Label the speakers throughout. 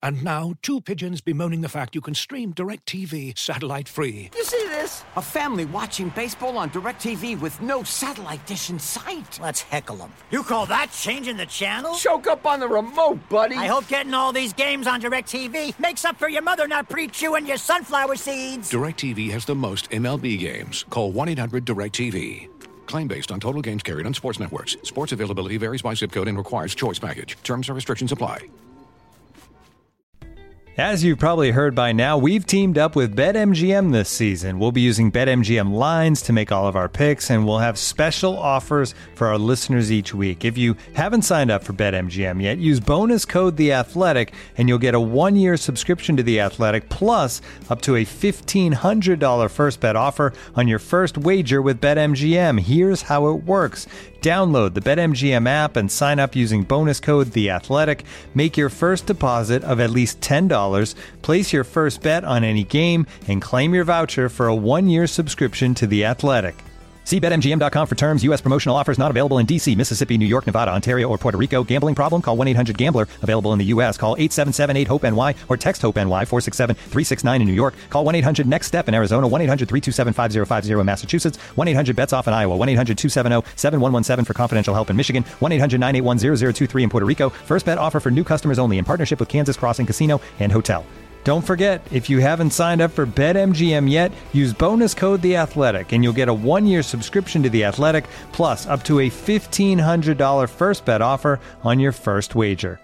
Speaker 1: And now, two pigeons bemoaning the fact you can stream DirecTV satellite-free.
Speaker 2: You see this? A family watching baseball on DirecTV with no satellite dish in sight.
Speaker 3: Let's heckle them. You call that changing the channel?
Speaker 2: Choke up on the remote, buddy.
Speaker 3: I hope getting all these games on DirecTV makes up for your mother not pre-chewing your sunflower seeds.
Speaker 1: DirecTV has the most MLB games. Call 1-800-DirecTV. Claim based on total games carried on sports networks. Sports availability varies by zip code and requires choice package. Terms and restrictions apply.
Speaker 4: As you've probably heard by now, we've teamed up with BetMGM this season. We'll be using BetMGM lines to make all of our picks, and we'll have special offers for our listeners each week. If you haven't signed up for BetMGM yet, use bonus code The Athletic, and you'll get a 1-year subscription to The Athletic, plus up to a $1,500 first bet offer on your first wager with BetMGM. Here's how it works. Download the BetMGM app and sign up using bonus code The Athletic. Make your first deposit of at least $10. Place your first bet on any game and claim your voucher for a 1-year subscription to The Athletic. See BetMGM.com for terms. U.S. promotional offers not available in D.C., Mississippi, New York, Nevada, Ontario, or Puerto Rico. Gambling problem? Call 1-800-GAMBLER. Available in the U.S. Call 877-8-HOPE-NY or text HOPE-NY 467-369 in New York. Call 1-800-NEXT-STEP in Arizona. 1-800-327-5050 in Massachusetts. 1-800-BETS-OFF in Iowa. 1-800-270-7117 for confidential help in Michigan. 1-800-981-0023 in Puerto Rico. First bet offer for new customers only in partnership with Kansas Crossing Casino and Hotel. Don't forget, if you haven't signed up for BetMGM yet, use bonus code The Athletic, and you'll get a 1-year subscription to The Athletic, plus up to a $1,500 first bet offer on your first wager.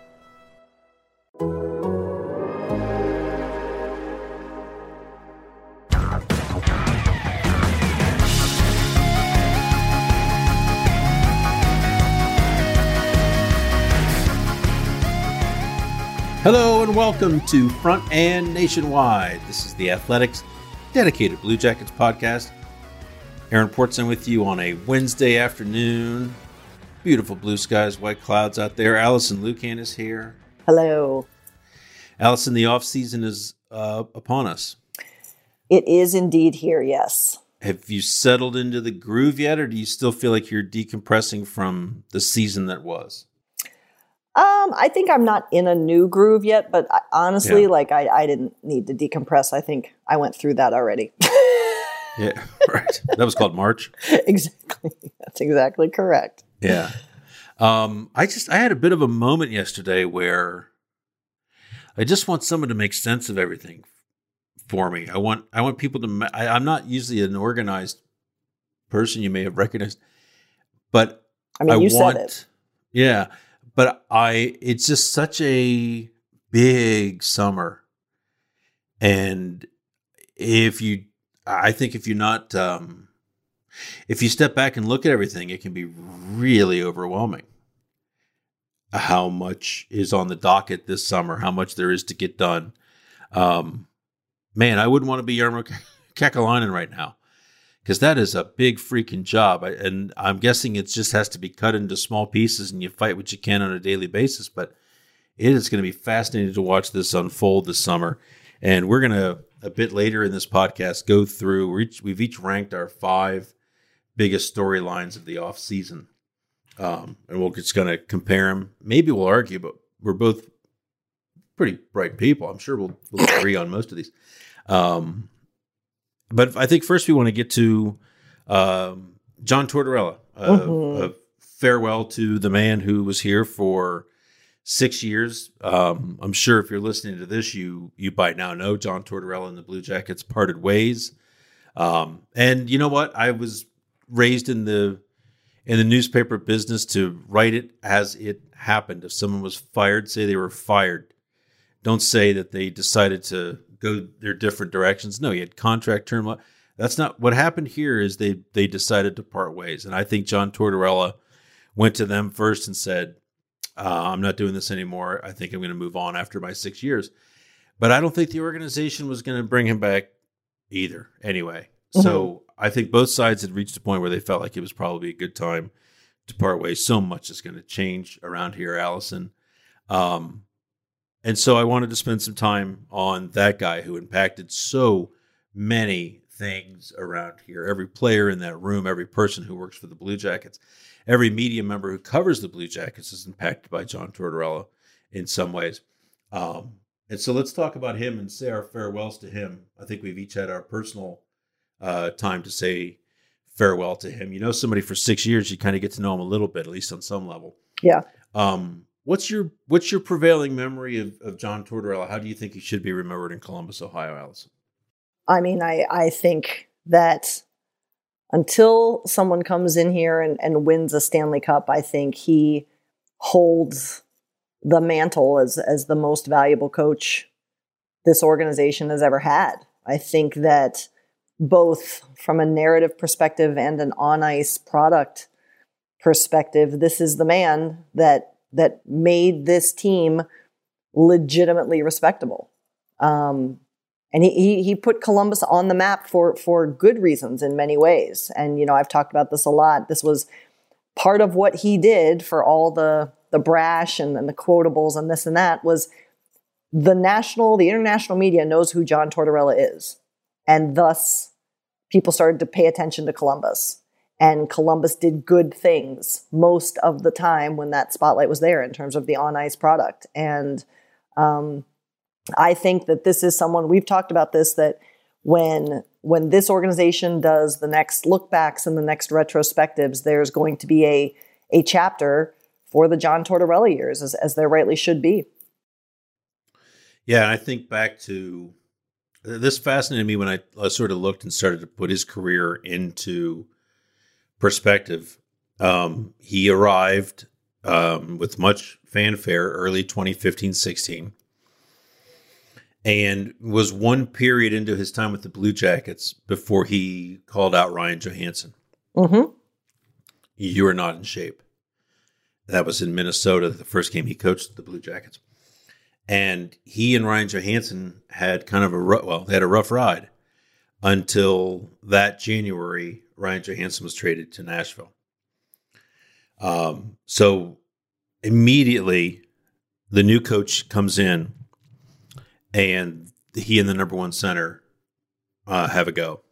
Speaker 5: Hello and welcome to Front and Nationwide. This is the Athletics dedicated Blue Jackets podcast. Aaron Portson with you on a Wednesday afternoon. Beautiful blue skies, white clouds out there. Allison Lucan is here.
Speaker 6: Hello.
Speaker 5: Allison, the off season is upon us.
Speaker 6: It is indeed here, yes.
Speaker 5: Have you settled into the groove yet, or do you still feel like you're decompressing from the season that was?
Speaker 6: I think I'm not in a new groove yet, but honestly, I didn't need to decompress. I think I went through that already.
Speaker 5: Yeah, right. That was called March.
Speaker 6: Exactly. That's exactly correct.
Speaker 5: Yeah. I had a bit of a moment yesterday where I just want someone to make sense of everything for me. I want people to, I'm not usually an organized person you may have recognized, but
Speaker 6: you said it.
Speaker 5: Yeah. But it's just such a big summer. And if you step back and look at everything, it can be really overwhelming. How much is on the docket this summer, how much there is to get done. Man, I wouldn't want to be Jarmo Kekalainen right now, because that is a big freaking job. And I'm guessing it just has to be cut into small pieces and you fight what you can on a daily basis. But it is going to be fascinating to watch this unfold this summer. And we're going to, a bit later in this podcast, go through, we've each ranked our 5 biggest storylines of the off season. And we're just going to compare them. Maybe we'll argue, but we're both pretty bright people. I'm sure we'll agree on most of these. But I think first we want to get to John Tortorella, a farewell to the man who was here for 6 years. I'm sure if you're listening to this, you by now know John Tortorella and the Blue Jackets parted ways. And you know what? I was raised in the newspaper business to write it as it happened. If someone was fired, say they were fired. Don't say that they decided to go their different directions. No, you had contract term. That's not what happened here. Is they decided to part ways. And I think John Tortorella went to them first and said, I'm not doing this anymore. I think I'm going to move on after my 6 years. But I don't think the organization was going to bring him back either anyway. Mm-hmm. So I think both sides had reached a point where they felt like it was probably a good time to part ways. So much is going to change around here, Allison. And so I wanted to spend some time on that guy who impacted so many things around here. Every player in that room, every person who works for the Blue Jackets, every media member who covers the Blue Jackets is impacted by John Tortorella in some ways. And And so let's talk about him and say our farewells to him. I think we've each had our personal time to say farewell to him. You know somebody for 6 years, you kind of get to know him a little bit, at least on some level.
Speaker 6: Yeah.
Speaker 5: What's your prevailing memory of John Tortorella? How do you think he should be remembered in Columbus, Ohio, Allison?
Speaker 6: I mean, I think that until someone comes in here and wins a Stanley Cup, I think he holds the mantle as the most valuable coach this organization has ever had. I think that both from a narrative perspective and an on-ice product perspective, this is the man that made this team legitimately respectable. And he put Columbus on the map for good reasons in many ways. And, you know, I've talked about this a lot. This was part of what he did for all the brash and the quotables and this and that was the international media knows who John Tortorella is. And thus people started to pay attention to Columbus. And Columbus did good things most of the time when that spotlight was there in terms of the on-ice product. And I think that this is someone, we've talked about this, that when this organization does the next look backs and the next retrospectives, there's going to be a chapter for the John Tortorella years, as there rightly should be.
Speaker 5: Yeah, and I think back to, this fascinated me when I sort of looked and started to put his career into perspective. He arrived with much fanfare early 2015-16 and was one period into his time with the Blue Jackets before he called out Ryan Johansson.
Speaker 6: Mm-hmm.
Speaker 5: You are not in shape. That was in Minnesota, the first game he coached the Blue Jackets. And he and Ryan Johansson had kind of they had a rough ride until that January, Ryan Johansson was traded to Nashville. So immediately the new coach comes in and he and the number one center have a go.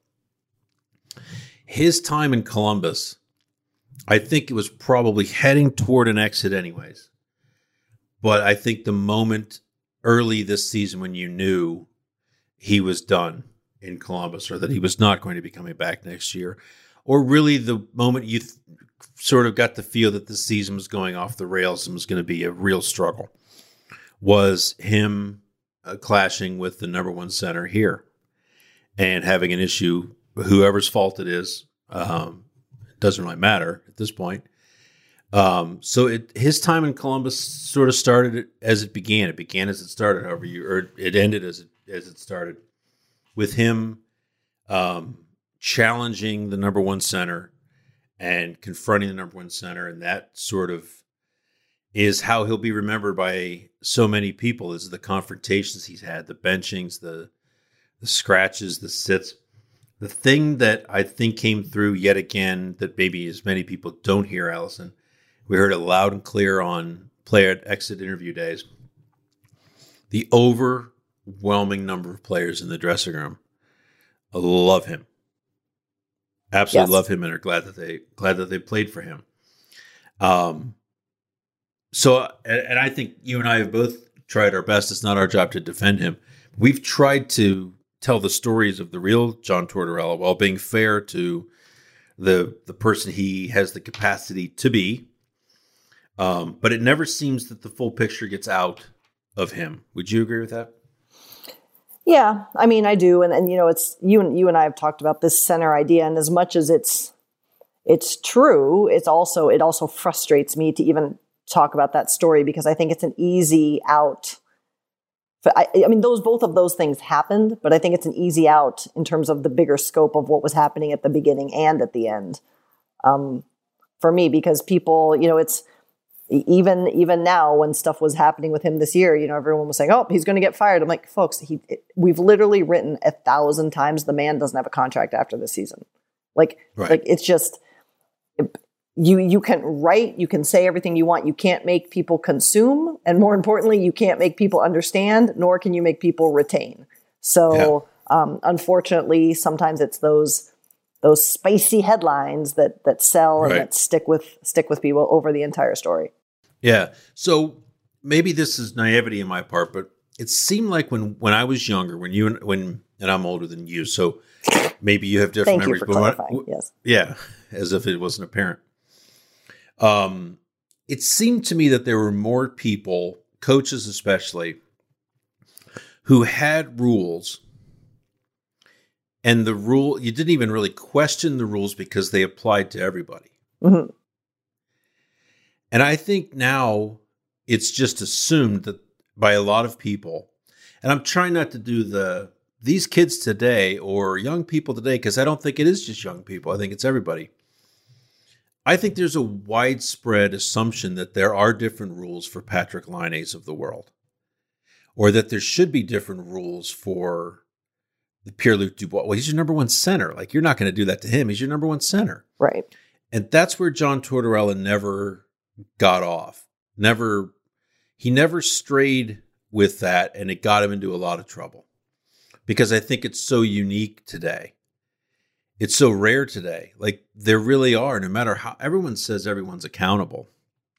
Speaker 5: His time in Columbus, I think it was probably heading toward an exit anyways. But I think the moment early this season when you knew he was done in Columbus or that he was not going to be coming back next year, or really the moment you sort of got the feel that the season was going off the rails and was going to be a real struggle, was him clashing with the number one center here and having an issue, whoever's fault it is. It doesn't really matter at this point. So his time in Columbus sort of started as it began. It began as it started, or it ended as it started, with him challenging the number one center and confronting the number one center, and that sort of is how he'll be remembered by so many people. Is the confrontations he's had, the benchings, the scratches, the sits. The thing that I think came through yet again that maybe as many people don't hear, Allison, we heard it loud and clear on player exit interview days. The overwhelming number of players in the dressing room love him. Absolutely love him and are glad that they played for him. So, and I think you and I have both tried our best. It's not our job to defend him. We've tried to tell the stories of the real John Tortorella while being fair to the person he has the capacity to be. But it never seems that the full picture gets out of him. Would you agree with that?
Speaker 6: Yeah, I mean, I do. And you know, it's you and I have talked about this center idea. And as much as it's true, it also frustrates me to even talk about that story because I think it's an easy out. I mean, both of those things happened, but I think it's an easy out in terms of the bigger scope of what was happening at the beginning and at the end. For me, because people, you know, it's even now when stuff was happening with him this year, you know, everyone was saying, "Oh, he's going to get fired." I'm like, folks, we've literally written 1,000 times the man doesn't have a contract after this season. Like it's just. You can write, you can say everything you want. You can't make people consume. And more importantly, you can't make people understand, nor can you make people retain. So unfortunately, sometimes it's those spicy headlines that sell and that stick with people over the entire story.
Speaker 5: Yeah. So maybe this is naivety on my part, but it seemed like when I was younger, and I'm older than you, so maybe you have different
Speaker 6: Thank you
Speaker 5: memories.
Speaker 6: for
Speaker 5: but
Speaker 6: clarifying. Yes.
Speaker 5: Yeah, as if it wasn't apparent. It seemed to me that there were more people, coaches especially, who had rules, and the rule, you didn't even really question the rules because they applied to everybody.
Speaker 6: Mm-hmm.
Speaker 5: And I think now it's just assumed that by a lot of people, and I'm trying not to do these kids today or young people today, because I don't think it is just young people. I think it's everybody. I think there's a widespread assumption that there are different rules for Patrick Laine's of the world, or that there should be different rules for the Pierre-Luc Dubois. Well, he's your number one center. Like, you're not going to do that to him. He's your number one center.
Speaker 6: Right.
Speaker 5: And that's where John Tortorella never got off. He never strayed with that, and it got him into a lot of trouble. Because I think it's so unique today. It's so rare today. Like, there really are, no matter how everyone says everyone's accountable.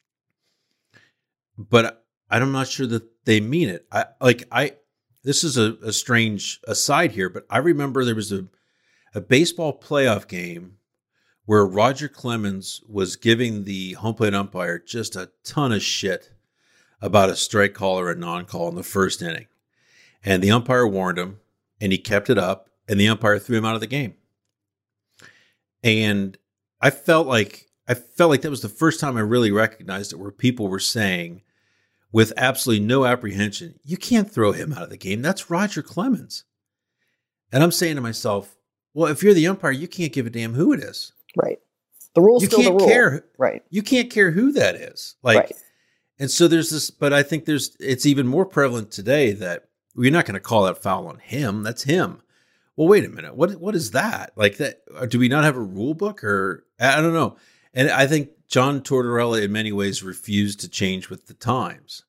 Speaker 5: But I'm not sure that they mean it. This is a strange aside here, but I remember there was a baseball playoff game where Roger Clemens was giving the home plate umpire just a ton of shit about a strike call or a non-call in the first inning. And the umpire warned him, and he kept it up, and the umpire threw him out of the game. And I felt like that was the first time I really recognized it, where people were saying, with absolutely no apprehension, you can't throw him out of the game. That's Roger Clemens. And I'm saying to myself, well, if you're the umpire, you can't give a damn who it is.
Speaker 6: Right. The rule's still the rule.
Speaker 5: Care.
Speaker 6: Right.
Speaker 5: You can't care who that is.
Speaker 6: Right.
Speaker 5: And so there's this, but I think it's even more prevalent today that we're not going to call that foul on him. That's him. Well, wait a minute. What is that? Like that? Do we not have a rule book, or I don't know? And I think John Tortorella in many ways refused to change with the times.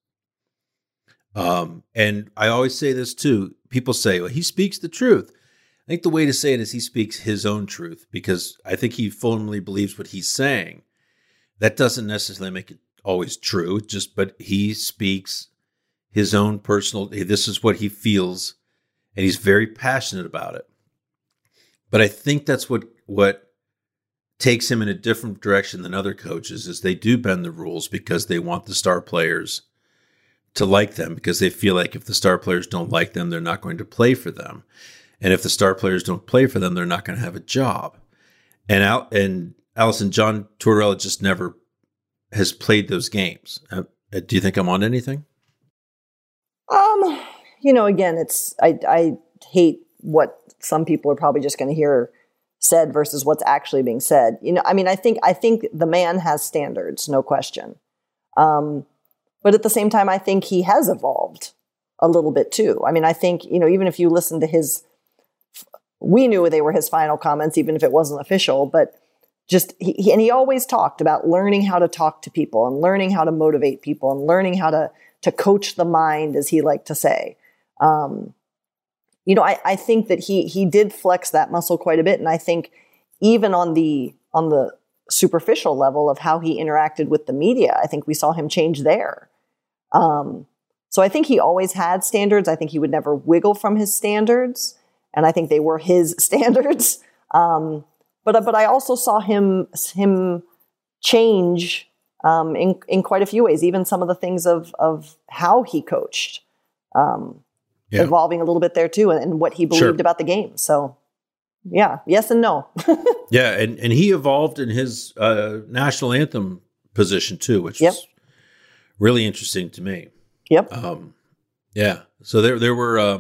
Speaker 5: And I always say this too. People say, well, he speaks the truth. I think the way to say it is he speaks his own truth, because I think he firmly believes what he's saying. That doesn't necessarily make it always true, but he speaks his own personal, this is what he feels, and he's very passionate about it. But I think that's what takes him in a different direction than other coaches, is they do bend the rules because they want the star players to like them, because they feel like if the star players don't like them, they're not going to play for them. And if the star players don't play for them, they're not going to have a job. And Allison, John Tortorella just never has played those games. Do you think I'm on anything?
Speaker 6: Again, I hate what some people are probably just going to hear said versus what's actually being said. I think the man has standards, no question. But at the same time, I think he has evolved a little bit too. I think, even if you listen to we knew they were his final comments, even if it wasn't official, but just, he always talked about learning how to talk to people and learning how to motivate people and learning how to coach the mind, as he liked to say. I think that he did flex that muscle quite a bit. And I think even on the superficial level of how he interacted with the media, I think we saw him change there. So I think he always had standards. I think he would never wiggle from his standards. And I think they were his standards. But I also saw him change in quite a few ways, even some of the things of how he coached, evolving a little bit there too, and what he believed about the game. So yeah, yes and no.
Speaker 5: Yeah, and he evolved in his national anthem position too, which was really interesting to me.
Speaker 6: Yep.
Speaker 5: Yeah. So there were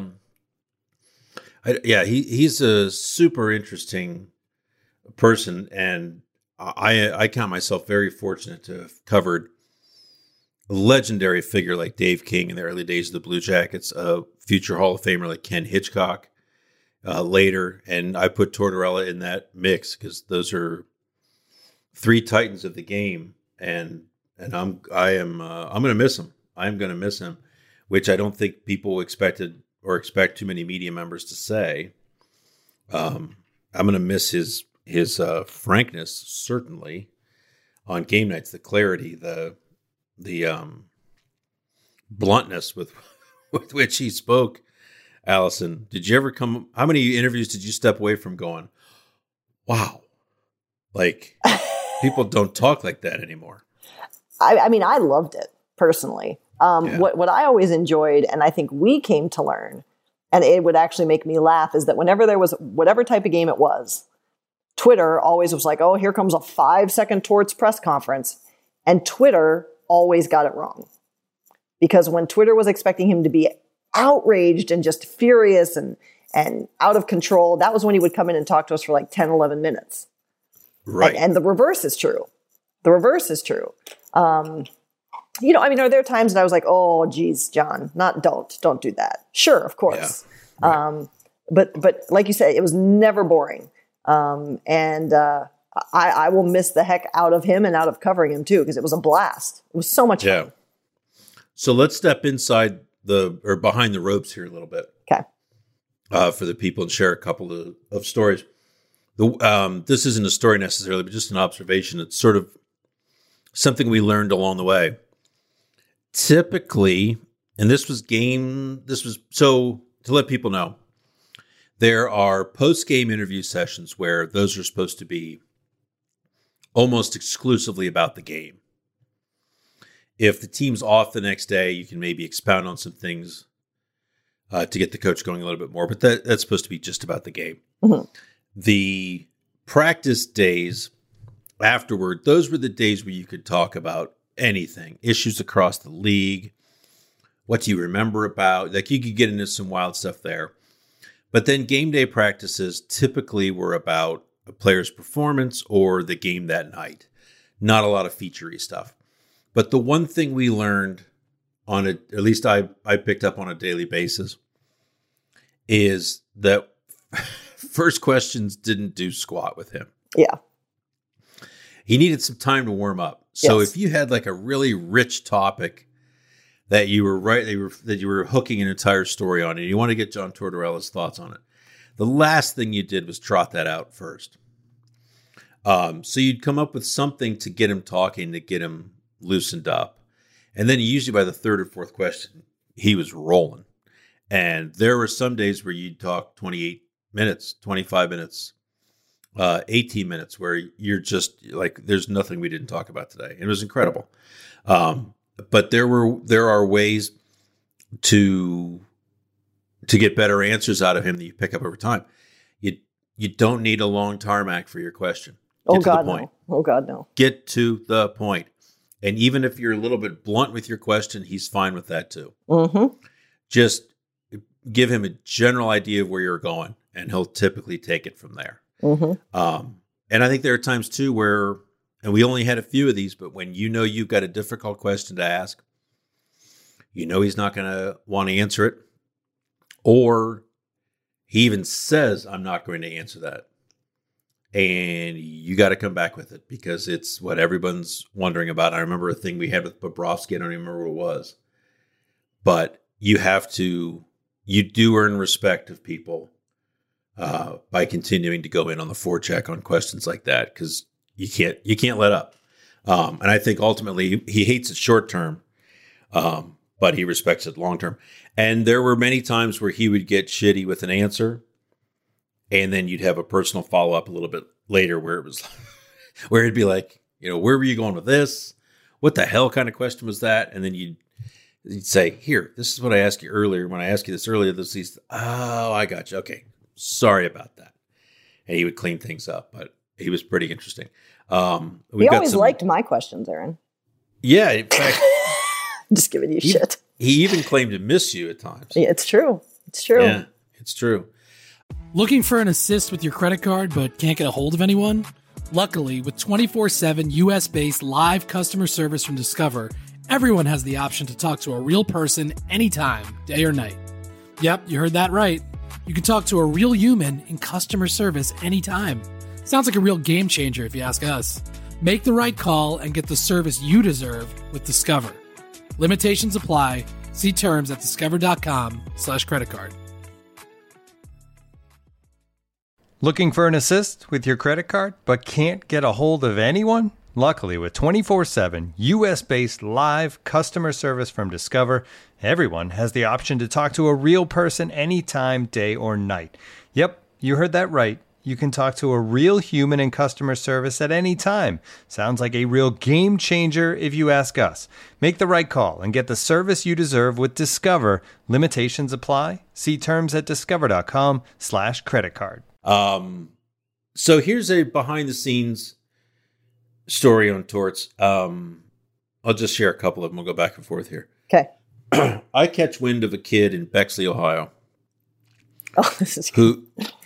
Speaker 5: he's a super interesting person, and I count myself very fortunate to have covered a legendary figure like Dave King in the early days of the Blue Jackets, a future Hall of Famer like Ken Hitchcock later, and I put Tortorella in that mix because those are three titans of the game, and I'm going to miss him. I'm going to miss him, which I don't think people expected or expect too many media members to say. I'm going to miss his frankness, certainly, on game nights, the clarity, the bluntness with with which he spoke, Allison, did you ever how many interviews did you step away from going, wow, like people don't talk like that anymore?
Speaker 6: I mean, I loved it personally. What I always enjoyed, and I think we came to learn, and it would actually make me laugh, is that whenever there was whatever type of game it was, Twitter always was like, oh, here comes a 5-second Torts press conference. And Twitter always got it wrong. Because when Twitter was expecting him to be outraged and just furious and out of control, that was when he would come in and talk to us for like 10, 11 minutes.
Speaker 5: Right.
Speaker 6: And the reverse is true. The reverse is true. You know, I mean, are there times that I was like, oh, geez, John, don't do that. Sure, of course.
Speaker 5: Yeah. Right.
Speaker 6: But like you said, it was never boring. I will miss the heck out of him and out of covering him too, because it was a blast. It was so much fun.
Speaker 5: So let's step inside behind the ropes here a little bit.
Speaker 6: Okay.
Speaker 5: For the people and share a couple of stories. This isn't a story necessarily, but just an observation. It's sort of something we learned along the way. Typically, and so to let people know, there are post-game interview sessions where those are supposed to be almost exclusively about the game. If the team's off the next day, you can maybe expound on some things to get the coach going a little bit more, but that's supposed to be just about the game. Mm-hmm. The practice days afterward, those were the days where you could talk about anything, issues across the league, what do you remember about, like you could get into some wild stuff there. But then game day practices typically were about a player's performance or the game that night. Not a lot of feature-y stuff. But the one thing we learned at least I picked up on a daily basis, is that first questions didn't do squat with him.
Speaker 6: Yeah.
Speaker 5: He needed some time to warm up. So
Speaker 6: Yes.
Speaker 5: if you had like a really rich topic that you were hooking an entire story on, and you want to get John Tortorella's thoughts on it, the last thing you did was trot that out first. So you'd come up with something to get him talking, to get him loosened up. And then usually by the third or fourth question, he was rolling. And there were some days where you'd talk 28 minutes, 25 minutes, 18 minutes, where you're just like, there's nothing we didn't talk about today. It was incredible. But there are ways to get better answers out of him that you pick up over time. You don't need a long tarmac for your question.
Speaker 6: Oh God, no. Oh God, no.
Speaker 5: Get to the point. And even if you're a little bit blunt with your question, he's fine with that too.
Speaker 6: Mm-hmm.
Speaker 5: Just give him a general idea of where you're going, and he'll typically take it from there.
Speaker 6: Mm-hmm.
Speaker 5: And I think there are times too where, and we only had a few of these, but when you know you've got a difficult question to ask, you know he's not going to want to answer it, or he even says, I'm not going to answer that. And you got to come back with it because it's what everyone's wondering about. I remember a thing we had with Bobrovsky. I don't even remember what it was. But you do earn respect of people by continuing to go in on the forecheck on questions like that, because you can't let up. And I think ultimately he hates it short term, but he respects it long term. And there were many times where he would get shitty with an answer, and then you'd have a personal follow up a little bit later where it was where it'd be like, where were you going with this? What the hell kind of question was that? And then you'd say, here, this is what I asked you earlier. When I asked you this earlier, oh, I got you. Okay. Sorry about that. And he would clean things up, but he was pretty interesting.
Speaker 6: He always liked my questions, Aaron.
Speaker 5: Yeah. In fact,
Speaker 6: just giving you shit.
Speaker 5: He even claimed to miss you at times.
Speaker 6: Yeah, it's true. It's true.
Speaker 5: Yeah, it's true.
Speaker 7: Looking for an assist with your credit card but can't get a hold of anyone? Luckily, with 24/7 US-based live customer service from Discover, everyone has the option to talk to a real person anytime, day or night. Yep, you heard that right. You can talk to a real human in customer service anytime. Sounds like a real game changer if you ask us. Make the right call and get the service you deserve with Discover. Limitations apply. See terms at discover.com/creditcard.
Speaker 4: Looking for an assist with your credit card but can't get a hold of anyone? Luckily, with 24/7 US-based live customer service from Discover, everyone has the option to talk to a real person anytime, day or night. Yep, you heard that right. You can talk to a real human in customer service at any time. Sounds like a real game changer if you ask us. Make the right call and get the service you deserve with Discover. Limitations apply. See terms at discover.com/creditcard.
Speaker 5: So here's a behind the scenes story on Torts. I'll just share a couple of them. We'll go back and forth here.
Speaker 6: Okay.
Speaker 5: I catch wind of a kid in Bexley, Ohio.
Speaker 6: Oh, this is good.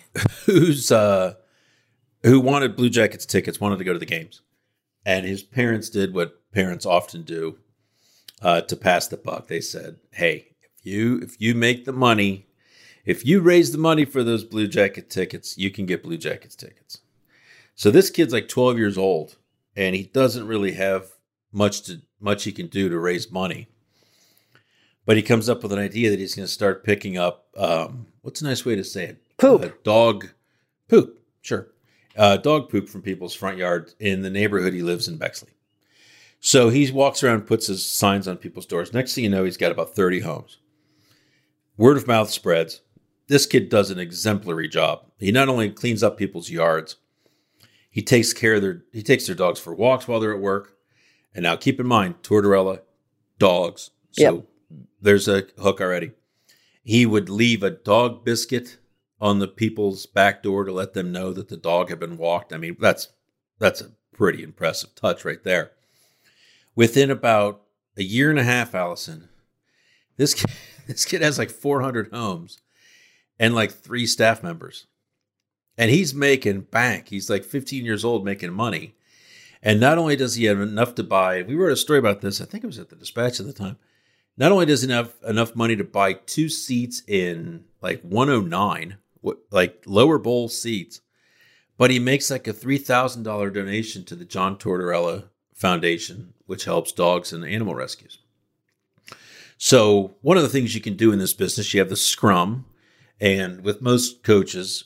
Speaker 5: Who wanted Blue Jackets tickets, wanted to go to the games. And his parents did what parents often do to pass the buck. They said, hey, if you make the money, if you raise the money for those Blue Jacket tickets, you can get Blue Jackets tickets. So this kid's like 12 years old, and he doesn't really have much he can do to raise money. But he comes up with an idea that he's going to start picking up, what's a nice way to say it?
Speaker 6: Poop.
Speaker 5: Dog poop, sure. Dog poop from people's front yard in the neighborhood he lives in, Bexley. So he walks around and puts his signs on people's doors. Next thing you know, he's got about 30 homes. Word of mouth spreads. This kid does an exemplary job. He not only cleans up people's yards, he takes their dogs for walks while they're at work. And now keep in mind, Tortorella, dogs. So There's a hook already. He would leave a dog biscuit on the people's back door to let them know that the dog had been walked. I mean, that's a pretty impressive touch right there. Within about a year and a half, Allison, this kid has like 400 homes and like 3 staff members. And he's making bank. He's like 15 years old making money. And not only does he have enough to buy, we wrote a story about this, I think it was at the Dispatch at the time. Not only does he have enough money to buy 2 seats in like 109, like lower bowl seats, but he makes like a $3,000 donation to the John Tortorella Foundation, which helps dogs and animal rescues. So one of the things you can do in this business, you have the scrum, and with most coaches,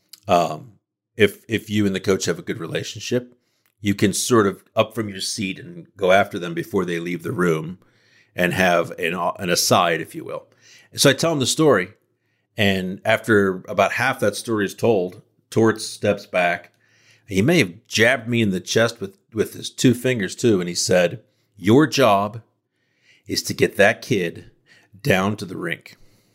Speaker 5: if you and the coach have a good relationship, you can sort of up from your seat and go after them before they leave the room and have an aside, if you will. And so I tell him the story, and after about half that story is told, Torts steps back. He may have jabbed me in the chest with his 2 fingers too, and he said, "Your job is to get that kid down to the rink."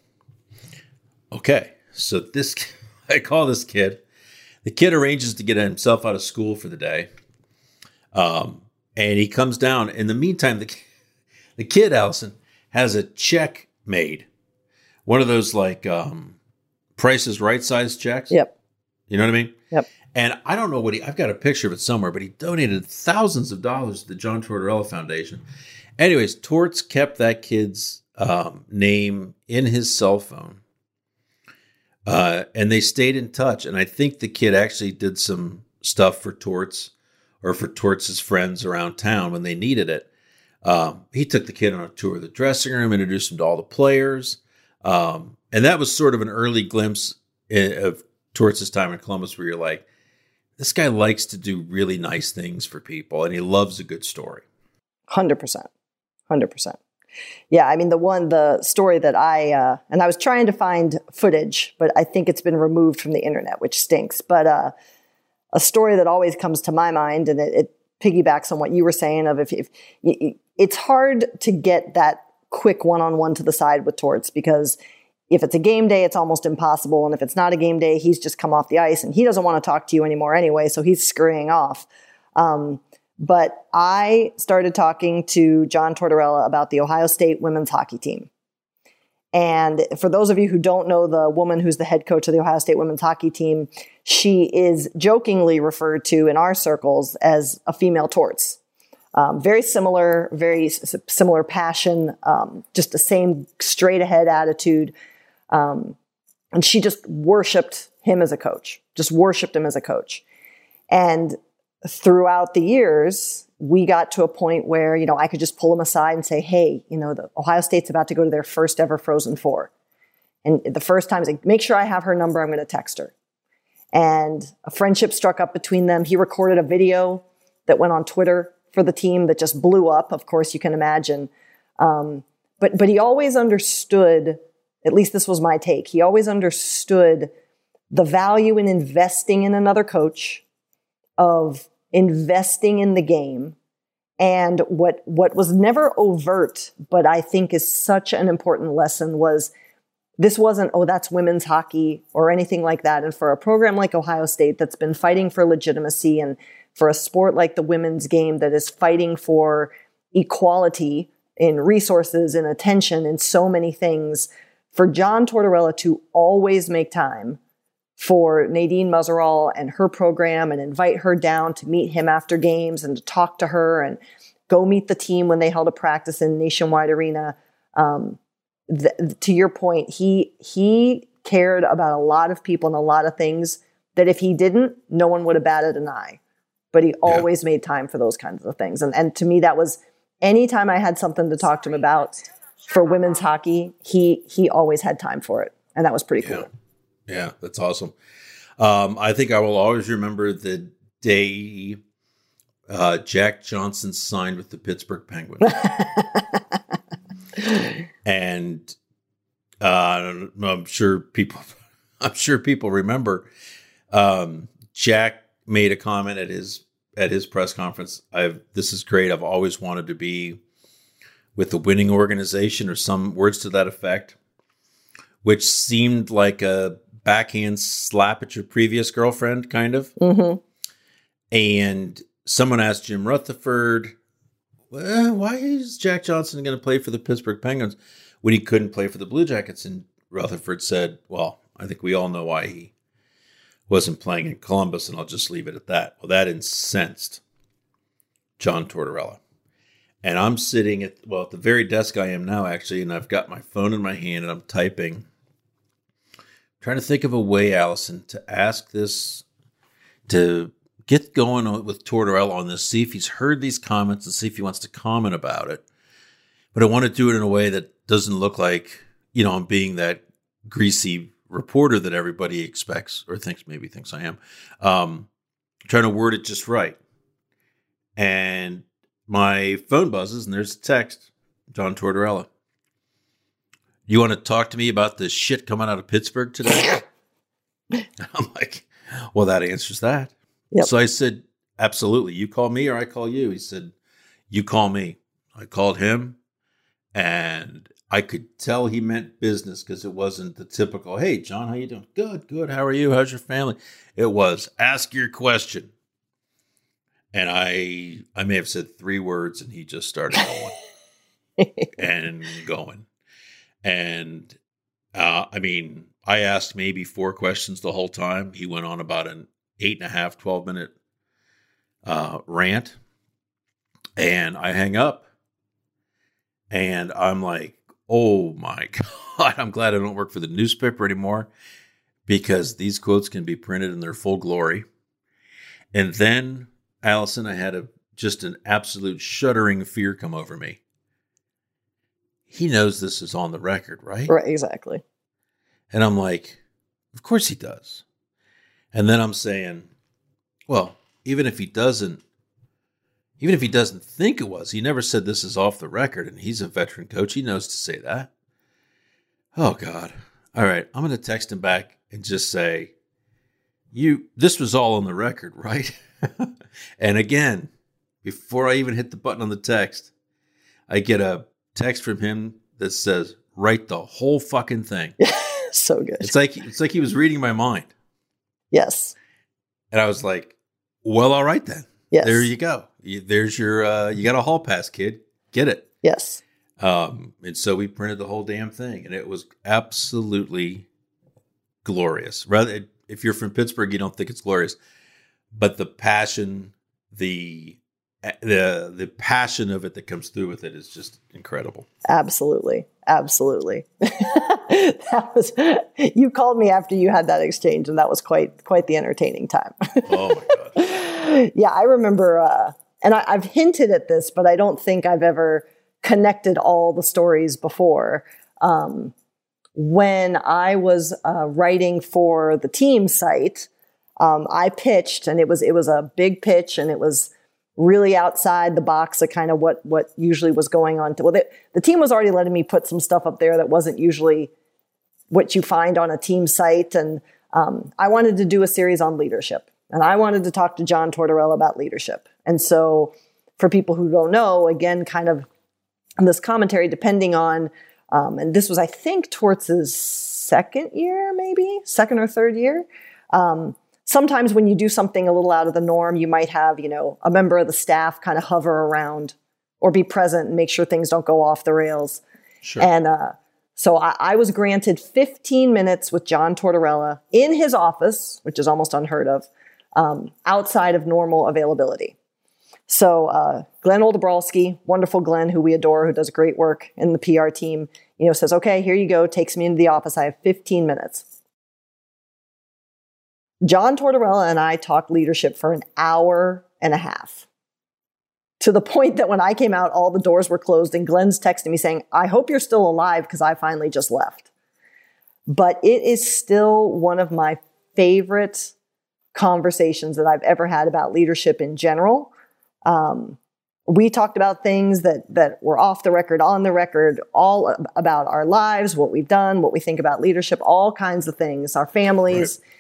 Speaker 5: Okay, so I call this kid. The kid arranges to get himself out of school for the day, and he comes down. In the meantime, the kid, Allison, has a check made. One of those like Price is Right size checks.
Speaker 6: Yep.
Speaker 5: You know what I mean?
Speaker 6: Yep.
Speaker 5: And I don't know I've got a picture of it somewhere, but he donated thousands of dollars to the John Tortorella Foundation. Anyways, Torts kept that kid's name in his cell phone. And they stayed in touch. And I think the kid actually did some stuff for Torts or for Torts' friends around town when they needed it. He took the kid on a tour of the dressing room, introduced him to all the players. And that was sort of an early glimpse of Torts' time in Columbus where you're like, this guy likes to do really nice things for people and he loves a good story.
Speaker 6: 100%. 100%. Yeah, I mean, the story that I was trying to find footage, but I think it's been removed from the internet, which stinks. But a story that always comes to my mind, and it piggybacks on what you were saying of if it's hard to get that quick one-on-one to the side with Torts, because if it's a game day, it's almost impossible. And if it's not a game day, he's just come off the ice and he doesn't want to talk to you anymore anyway. So he's scurrying off. But I started talking to John Tortorella about the Ohio State women's hockey team. And for those of you who don't know the woman who's the head coach of the Ohio State women's hockey team, she is jokingly referred to in our circles as a female Torts. Very similar passion, just the same straight ahead attitude. And she just worshipped him as a coach, And throughout the years, we got to a point where, I could just pull him aside and say, hey, the Ohio State's about to go to their first ever Frozen Four. And the first time, like, make sure I have her number. I'm going to text her. And a friendship struck up between them. He recorded a video that went on Twitter for the team that just blew up. Of course, you can imagine. But he always understood, at least this was my take, he always understood the value in investing in another coach, of investing in the game. And what was never overt, but I think is such an important lesson, was this wasn't, oh, that's women's hockey or anything like that. And for a program like Ohio State that's been fighting for legitimacy, and for a sport like the women's game that is fighting for equality in resources and attention and so many things, for John Tortorella to always make time for Nadine Muzzerall and her program and invite her down to meet him after games and to talk to her and go meet the team when they held a practice in Nationwide Arena. To your point, he cared about a lot of people and a lot of things that if he didn't, no one would have batted an eye. But he always made time for those kinds of things. And to me, that was, anytime I had something to talk to him about for women's hockey, he always had time for it. And that was pretty cool.
Speaker 5: Yeah, that's awesome. I think I will always remember the day Jack Johnson signed with the Pittsburgh Penguins. And I'm sure people remember. Jack made a comment at his press conference. This is great. I've always wanted to be with the winning organization, or some words to that effect, which seemed like a backhand slap at your previous girlfriend, kind of. Mm-hmm. And someone asked Jim Rutherford, well, why is Jack Johnson going to play for the Pittsburgh Penguins when he couldn't play for the Blue Jackets? And Rutherford said, well, I think we all know why he wasn't playing in Columbus, and I'll just leave it at that. Well, that incensed John Tortorella. And I'm sitting at the very desk I am now, actually, and I've got my phone in my hand and I'm typing. Trying to think of a way, Allison, to ask this, to get going with Tortorella on this, see if he's heard these comments and see if he wants to comment about it. But I want to do it in a way that doesn't look like, I'm being that greasy reporter that everybody expects or thinks I am. Trying to word it just right. And my phone buzzes and there's a text, John Tortorella. You want to talk to me about the shit coming out of Pittsburgh today? I'm like, well, that answers that. Yep. So I said, absolutely. You call me or I call you? He said, you call me. I called him, and I could tell he meant business, because it wasn't the typical, hey, John, how you doing? Good. How are you? How's your family? It was, ask your question. And I may have said 3 words, and he just started going and going. And, I asked maybe 4 questions the whole time. He went on about an 8.5, 12-minute rant. And I hang up. And I'm like, oh, my God, I'm glad I don't work for the newspaper anymore, because these quotes can be printed in their full glory. And then, Allison, I had just an absolute shuddering fear come over me. He knows this is on the record, right?
Speaker 6: Right, exactly.
Speaker 5: And I'm like, of course he does. And then I'm saying, well, even if he doesn't think it was, he never said this is off the record, and he's a veteran coach. He knows to say that. Oh, God. All right, I'm going to text him back and just say, this was all on the record, right? And again, before I even hit the button on the text, I get a text from him that says, write the whole fucking thing.
Speaker 6: So good.
Speaker 5: It's like he was reading my mind.
Speaker 6: Yes.
Speaker 5: And I was like, well, all right then.
Speaker 6: Yes.
Speaker 5: There you go. There's your, you got a hall pass, kid. Get it.
Speaker 6: Yes.
Speaker 5: And so we printed the whole damn thing, and it was absolutely glorious. Rather, if you're from Pittsburgh, you don't think it's glorious, but the passion, the passion of it that comes through with it is just incredible.
Speaker 6: Absolutely. You called me after you had that exchange, and that was quite the entertaining time.
Speaker 5: Oh my God.
Speaker 6: Yeah, I remember, and I've hinted at this, but I don't think I've ever connected all the stories before. When I was writing for the team site, I pitched, and it was a big pitch, and it was really outside the box of kind of what usually was going on. Well, the team was already letting me put some stuff up there that wasn't usually what you find on a team site. And I wanted to do a series on leadership. And I wanted to talk to John Tortorella about leadership. And so for people who don't know, again, kind of this commentary, depending on, and this was, I think, Torts' second or third year. Sometimes when you do something a little out of the norm, you might have, a member of the staff kind of hover around or be present and make sure things don't go off the rails.
Speaker 5: Sure.
Speaker 6: And so I was granted 15 minutes with John Tortorella in his office, which is almost unheard of, outside of normal availability. So Glenn Oldabrowski, wonderful Glenn, who we adore, who does great work in the PR team, says, okay, here you go, takes me into the office. I have 15 minutes. John Tortorella and I talked leadership for an hour and a half, to the point that when I came out, all the doors were closed and Glenn's texting me saying, I hope you're still alive because I finally just left. But it is still one of my favorite conversations that I've ever had about leadership in general. We talked about things that were off the record, on the record, all about our lives, what we've done, what we think about leadership, all kinds of things, our families. Right.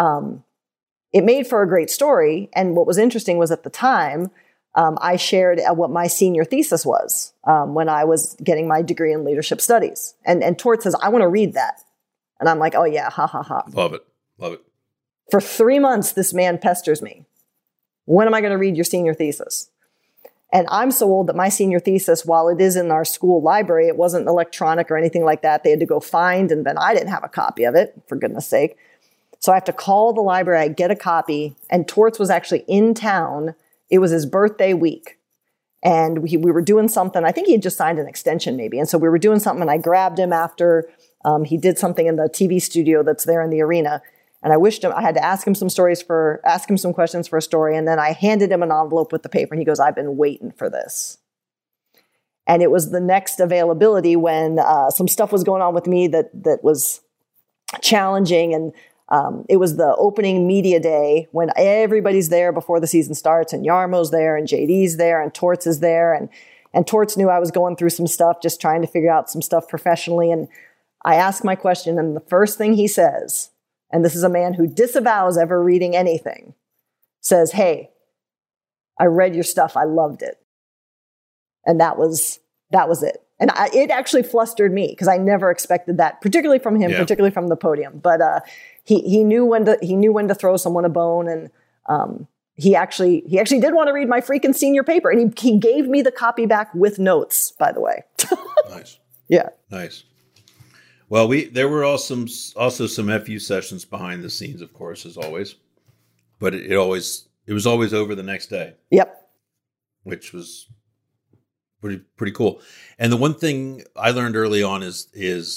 Speaker 6: It made for a great story. And what was interesting was at the time, I shared what my senior thesis was when I was getting my degree in leadership studies. And Tort says, I want to read that. And I'm like, oh yeah, ha, ha, ha.
Speaker 5: Love it. Love it.
Speaker 6: For 3 months, this man pesters me. When am I going to read your senior thesis? And I'm so old that my senior thesis, while it is in our school library, it wasn't electronic or anything like that. They had to go find, and then I didn't have a copy of it, for goodness sake. So I have to call the library, I get a copy, and Torts was actually in town. It was his birthday week. And we were doing something. I think he had just signed an extension maybe. And so we were doing something, and I grabbed him after he did something in the TV studio that's there in the arena. And I wished him, I had to ask him some questions for a story. And then I handed him an envelope with the paper, and he goes, I've been waiting for this. And it was the next availability when some stuff was going on with me that was challenging. And it was the opening media day when everybody's there before the season starts, and Yarmo's there, and JD's there, and Torts is there. And Torts knew I was going through some stuff, just trying to figure out some stuff professionally. And I asked my question, and the first thing he says, and this is a man who disavows ever reading anything, says, hey, I read your stuff. I loved it. And that was it. And it actually flustered me because I never expected that, particularly from him, particularly from the podium. But he knew when to throw someone a bone, and he actually did want to read my freaking senior paper, and he gave me the copy back with notes, by the way.
Speaker 5: Nice.
Speaker 6: Yeah.
Speaker 5: Nice. Well, there were also some FU sessions behind the scenes, of course, as always, but it was always over the next day.
Speaker 6: Yep.
Speaker 5: Which was pretty cool. And the one thing I learned early on is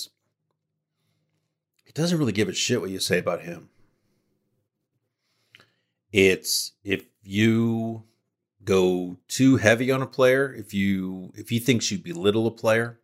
Speaker 5: he doesn't really give a shit what you say about him. It's if you go too heavy on a player, if he thinks you belittle a player,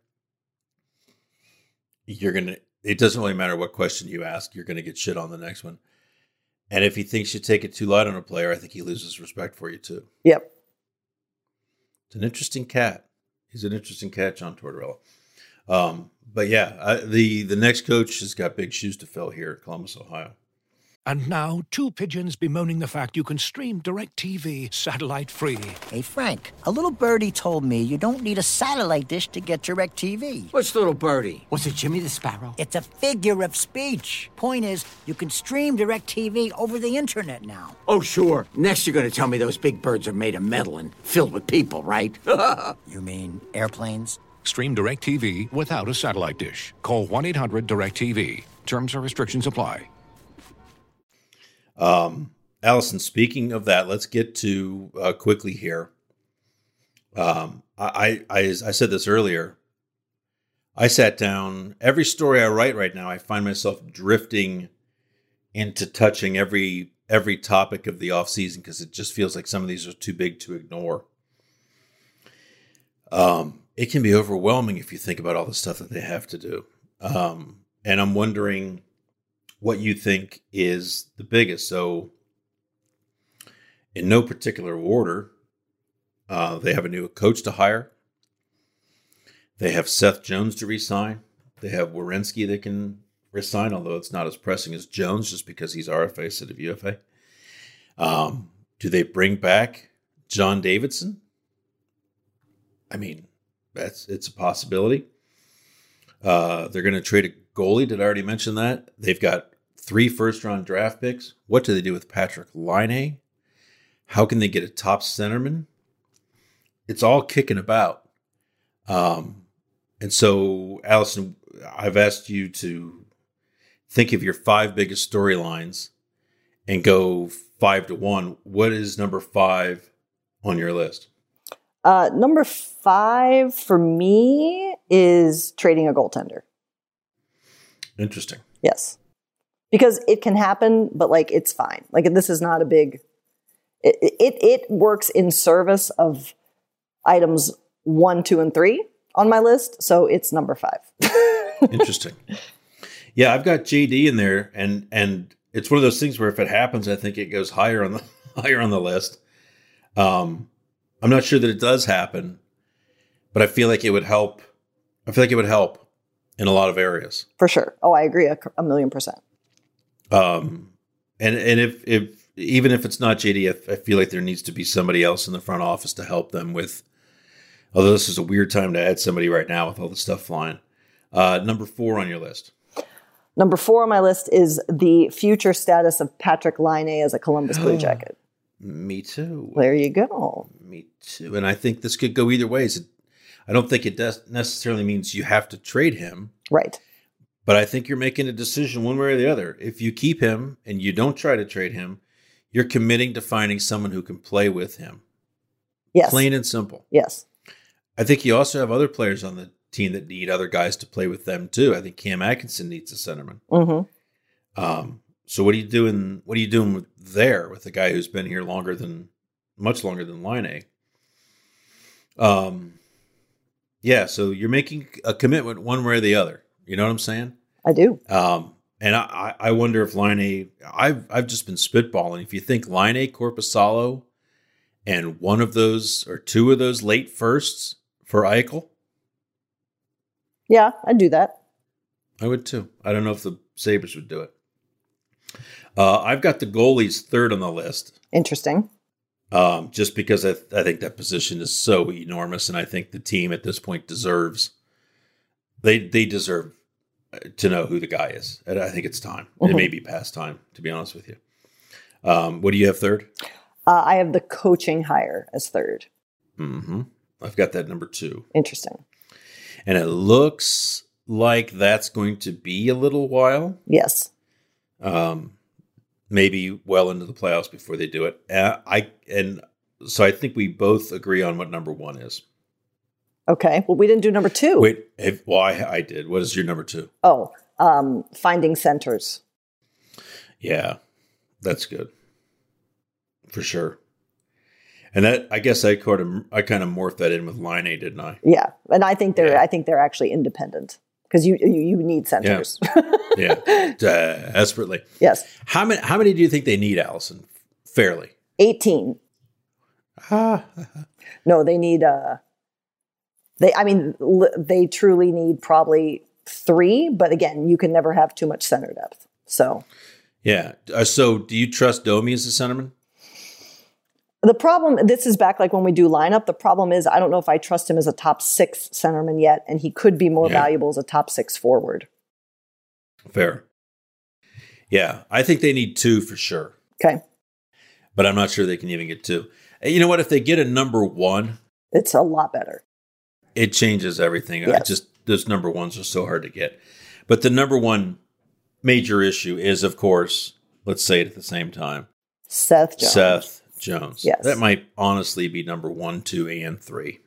Speaker 5: it doesn't really matter what question you ask, you're going to get shit on the next one. And if he thinks you take it too light on a player, I think he loses respect for you too.
Speaker 6: Yep.
Speaker 5: It's an interesting cat. He's an interesting cat, John Tortorella. But yeah, the next coach has got big shoes to fill here at Columbus, Ohio.
Speaker 1: And now, two pigeons bemoaning the fact you can stream DirecTV satellite-free.
Speaker 3: Hey, Frank, a little birdie told me you don't need a satellite dish to get DirecTV.
Speaker 2: What's little birdie? Was it Jimmy the Sparrow?
Speaker 3: It's a figure of speech. Point is, you can stream DirecTV over the internet now.
Speaker 2: Oh, sure. Next, you're going to tell me those big birds are made of metal and filled with people, right?
Speaker 3: You mean airplanes?
Speaker 1: Stream DirecTV without a satellite dish. Call 1-800-DirecTV. Terms or restrictions apply.
Speaker 5: Allison, speaking of that, let's get to quickly here. I said this earlier. I sat down. Every story I write right now, I find myself drifting into touching every topic of the off season because it just feels like some of these are too big to ignore. It can be overwhelming if you think about all the stuff that they have to do. And I'm wondering what you think is the biggest. So in no particular order, They have a new coach to hire. They have Seth Jones to re-sign. They have Werenski they can resign, although it's not as pressing as Jones just because he's RFA instead of UFA. Do they bring back John Davidson? I mean, it's a possibility. They're going to trade a goalie. Did I already mention that? They've got 3 first-round draft picks. What do they do with Patrik Laine? How can they get a top centerman? It's all kicking about. And so, Allison, I've asked you to think of your 5 biggest storylines and go 5 to 1. What is number 5 on your list?
Speaker 6: Number 5 for me is trading a goaltender.
Speaker 5: Interesting.
Speaker 6: Yes. Because it can happen, but like it's fine. Like this is not a big, it works in service of items 1, 2, and 3 on my list. So it's number 5.
Speaker 5: Interesting. Yeah, I've got JD in there, and it's one of those things where if it happens, I think it goes higher on the list. I'm not sure that it does happen, but I feel like it would help. I feel like it would help in a lot of areas.
Speaker 6: For sure. Oh, I agree 1,000,000%.
Speaker 5: And if even if it's not JD, I feel like there needs to be somebody else in the front office to help them with. Although this is a weird time to add somebody right now with all the stuff flying. Number 4 on your list.
Speaker 6: Number 4 on my list is the future status of Patrik Laine as a Columbus Blue Jacket.
Speaker 5: Me too.
Speaker 6: There you go.
Speaker 5: Me too. And I think this could go either ways. I don't think it necessarily means you have to trade him.
Speaker 6: Right.
Speaker 5: But I think you're making a decision one way or the other. If you keep him and you don't try to trade him, you're committing to finding someone who can play with him.
Speaker 6: Yes.
Speaker 5: Plain and simple.
Speaker 6: Yes.
Speaker 5: I think you also have other players on the team that need other guys to play with them too. I think Cam Atkinson needs a centerman.
Speaker 6: Mm-hmm.
Speaker 5: So what are you doing? What are you doing with a guy who's been here much longer than Laine? Yeah. So you're making a commitment one way or the other. You know what I'm saying?
Speaker 6: I do.
Speaker 5: And I wonder if Laine. I've just been spitballing. If you think Laine, Korpisalo, and one of those or 2 of those late firsts for Eichel.
Speaker 6: Yeah, I'd do that.
Speaker 5: I would too. I don't know if the Sabres would do it. I've got the goalies 3rd on the list.
Speaker 6: Interesting.
Speaker 5: Just because I think that position is so enormous, and I think the team at this point deserves. They deserve to know who the guy is, and I think it's time. Mm-hmm. It may be past time, to be honest with you. What do you have 3rd?
Speaker 6: I have the coaching hire as 3rd.
Speaker 5: Mm-hmm. I've got that number 2.
Speaker 6: Interesting.
Speaker 5: And it looks like that's going to be a little while.
Speaker 6: Yes.
Speaker 5: Maybe well into the playoffs before they do it. So I think we both agree on what number 1 is.
Speaker 6: Okay. Well, we didn't do number 2.
Speaker 5: Wait. I did. What is your number 2?
Speaker 6: Oh, finding centers.
Speaker 5: Yeah, that's good. For sure. And that, I guess I kind of morphed that in with Laine, didn't I?
Speaker 6: Yeah. And I think they're actually independent because you need centers.
Speaker 5: Yeah. Desperately.
Speaker 6: Yes.
Speaker 5: How many do you think they need, Allison? Fairly.
Speaker 6: 18. No, they need they truly need probably 3, but again, you can never have too much center depth. So
Speaker 5: yeah. So do you trust Domi as a centerman?
Speaker 6: The problem, this is back like when we do lineup, the problem is I don't know if I trust him as a top 6 centerman yet, and he could be more valuable as a top 6 forward.
Speaker 5: Fair. Yeah, I think they need 2 for sure.
Speaker 6: Okay.
Speaker 5: But I'm not sure they can even get 2. And you know what? If they get a number 1,
Speaker 6: it's a lot better.
Speaker 5: It changes everything.
Speaker 6: Yes.
Speaker 5: Those number 1s are so hard to get. But the number 1 major issue is, of course, let's say it at the same time.
Speaker 6: Seth Jones. Yes.
Speaker 5: That might honestly be number 1, 2, and 3.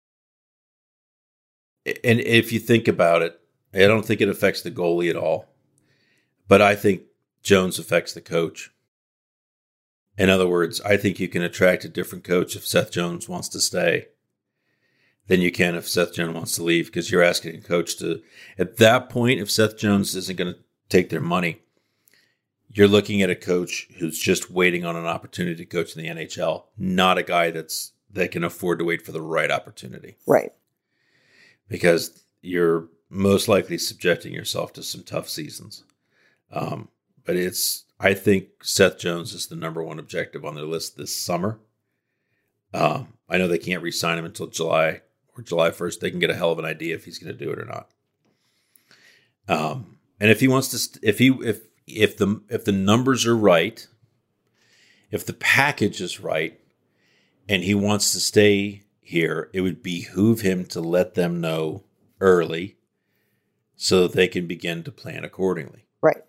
Speaker 5: And if you think about it, I don't think it affects the goalie at all. But I think Jones affects the coach. In other words, I think you can attract a different coach if Seth Jones wants to stay than you can if Seth Jones wants to leave, because you're asking a coach to, at that point, if Seth Jones isn't going to take their money, you're looking at a coach who's just waiting on an opportunity to coach in the NHL, not a guy that's that can afford to wait for the right opportunity.
Speaker 6: Right.
Speaker 5: Because you're most likely subjecting yourself to some tough seasons. But I think Seth Jones is the number one objective on their list this summer. I know they can't re-sign him until July or July 1st. They can get a hell of an idea if he's going to do it or not. And if he wants to, if the numbers are right, if the package is right, and he wants to stay here, it would behoove him to let them know early so that they can begin to plan accordingly.
Speaker 6: Right.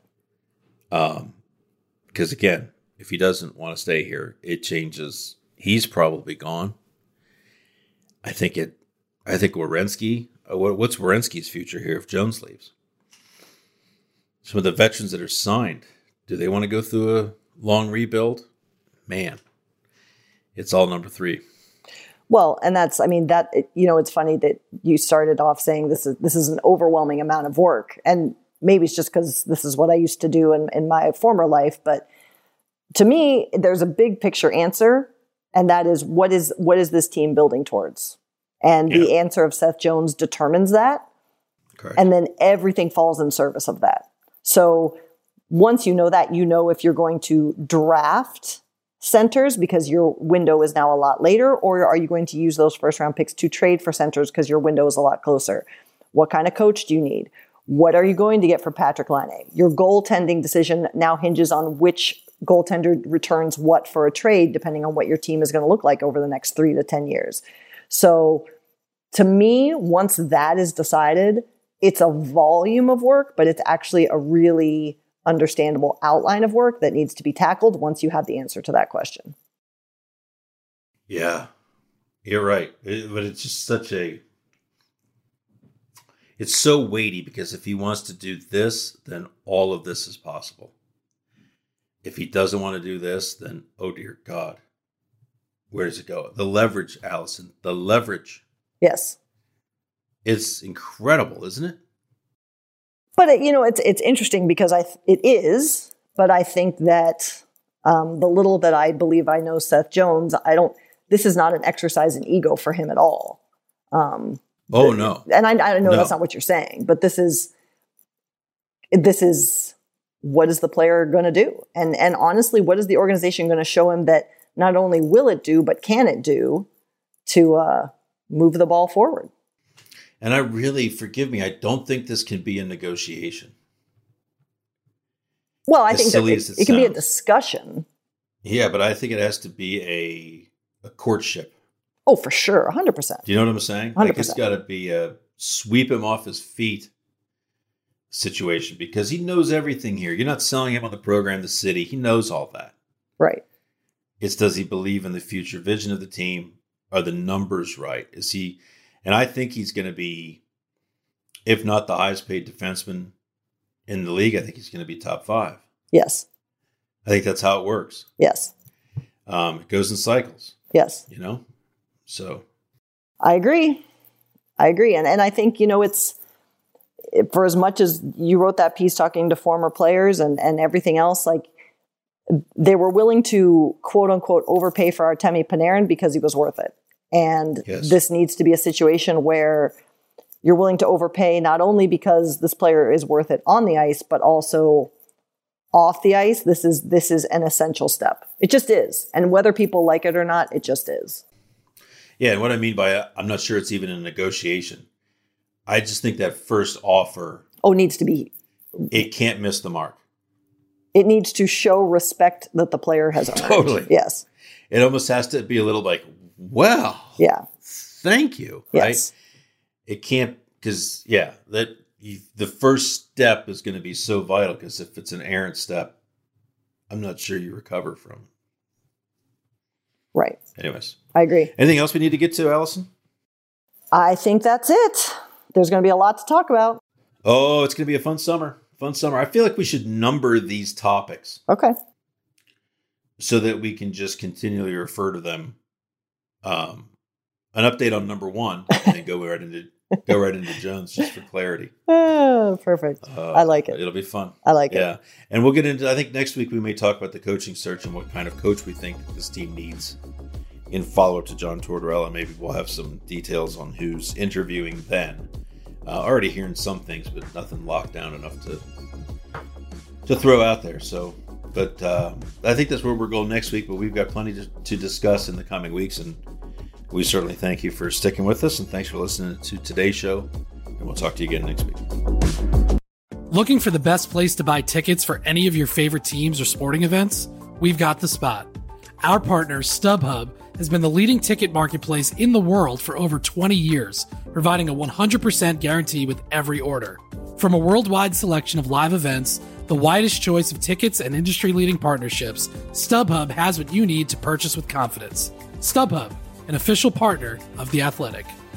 Speaker 5: Because again, if he doesn't want to stay here, it changes. He's probably gone. I think Werenski, what's Werenski's future here if Jones leaves? Some of the veterans that are signed, do they want to go through a long rebuild? Man, it's all number 3.
Speaker 6: Well, and it's funny that you started off saying this is an overwhelming amount of work. And maybe it's just because this is what I used to do in my former life. But to me, there's a big picture answer. And that is, what is this team building towards? And the answer of Seth Jones determines that.
Speaker 5: Correct.
Speaker 6: And then everything falls in service of that. So once you know that, you know if you're going to draft centers because your window is now a lot later, or are you going to use those first round picks to trade for centers because your window is a lot closer? What kind of coach do you need? What are you going to get for Patrik Laine? Your goaltending decision now hinges on which goaltender returns what for a trade, depending on what your team is going to look like over the next 3 to 10 years. So to me, once that is decided, it's a volume of work, but it's actually a really understandable outline of work that needs to be tackled once you have the answer to that question.
Speaker 5: Yeah, you're right. But it's just it's so weighty because if he wants to do this, then all of this is possible. If he doesn't want to do this, then, oh dear God, where does it go? The leverage, Allison, the leverage.
Speaker 6: Yes.
Speaker 5: It's incredible, isn't it?
Speaker 6: But it's interesting because it is. But I think that the little that I believe I know Seth Jones, this is not an exercise in ego for him at all.
Speaker 5: No.
Speaker 6: And I know that's not what you're saying, but this is what is the player going to do? And honestly, what is the organization going to show him that not only will it do, but can it do to move the ball forward?
Speaker 5: And I really, forgive me, I don't think this can be a negotiation.
Speaker 6: Well, I think it can be a discussion.
Speaker 5: Yeah, but I think it has to be a courtship.
Speaker 6: Oh, for sure. 100%.
Speaker 5: Do you know what I'm saying?
Speaker 6: 100%.
Speaker 5: Like it's got to be a sweep him off his feet situation because he knows everything here. You're not selling him on the program, the city. He knows all that.
Speaker 6: Right.
Speaker 5: It's does he believe in the future vision of the team? Are the numbers right? Is he... And I think he's going to be, if not the highest paid defenseman in the league, I think he's going to be top 5.
Speaker 6: Yes.
Speaker 5: I think that's how it works.
Speaker 6: Yes.
Speaker 5: It goes in cycles.
Speaker 6: Yes.
Speaker 5: So.
Speaker 6: I agree. And I think, it's, for as much as you wrote that piece talking to former players and everything else, like they were willing to quote unquote overpay for Artemi Panarin because he was worth it. And This needs to be a situation where you're willing to overpay not only because this player is worth it on the ice, but also off the ice. This is an essential step. It just is. And whether people like it or not, it just is.
Speaker 5: Yeah. And what I mean by I'm not sure it's even a negotiation. I just think that first offer.
Speaker 6: Needs to be.
Speaker 5: It can't miss the mark.
Speaker 6: It needs to show respect that the player has earned.
Speaker 5: Totally.
Speaker 6: Yes.
Speaker 5: It almost has to be a little like, well, thank you.
Speaker 6: Yes.
Speaker 5: Right? It can't, because, the first step is going to be so vital because if it's an errant step, I'm not sure you recover from.
Speaker 6: Right.
Speaker 5: Anyways.
Speaker 6: I agree.
Speaker 5: Anything else we need to get to, Allison?
Speaker 6: I think that's it. There's going to be a lot to talk about.
Speaker 5: Oh, it's going to be a fun summer. I feel like we should number these topics.
Speaker 6: Okay.
Speaker 5: So that we can just continually refer to them. An update on number 1 and then go right into Jones just for clarity.
Speaker 6: Oh, perfect. I like it.
Speaker 5: It'll be fun.
Speaker 6: I like it.
Speaker 5: Yeah. And we'll get into, I think next week we may talk about the coaching search and what kind of coach we think this team needs in follow-up to John Tortorella, maybe we'll have some details on who's interviewing then. Already hearing some things, but nothing locked down enough to throw out there. So, but I think that's where we're going next week. But we've got plenty to discuss in the coming weeks, and we certainly thank you for sticking with us, and thanks for listening to today's show. And we'll talk to you again next week.
Speaker 7: Looking for the best place to buy tickets for any of your favorite teams or sporting events? We've got the spot. Our partner, StubHub, has been the leading ticket marketplace in the world for over 20 years, providing a 100% guarantee with every order. From a worldwide selection of live events, the widest choice of tickets, and industry-leading partnerships, StubHub has what you need to purchase with confidence. StubHub, an official partner of The Athletic.